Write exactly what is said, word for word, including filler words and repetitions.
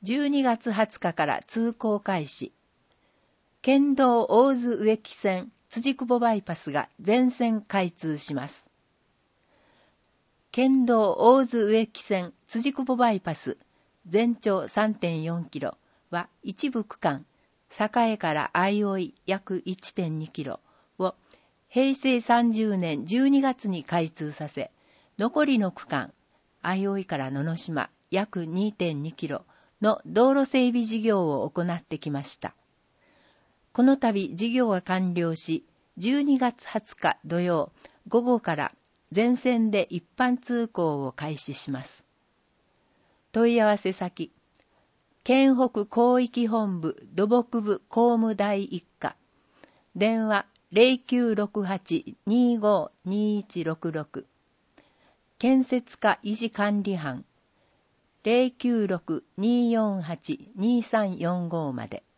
じゅうにがつはつかから通行開始。県道大津植木線辻久保バイパスが全線開通します。県道大津植木線辻久保バイパス全長 さんてんよんキロは一部区間、栄から相生約 いってんにキロをへいせいさんじゅうねんじゅうにがつに開通させ、残りの区間、相生から野々島約 にてんにキロの道路整備事業を行ってきました。この度事業が完了し、じゅうにがつはつか土曜午後から全線で一般通行を開始します。問い合わせ先、県北広域本部土木部工務第一課、電話 ゼロきゅうろくはち にーごーにーいちろくろく、建設課維持管理班 ゼロきゅうろく にーよんはち にーさんよんご まで。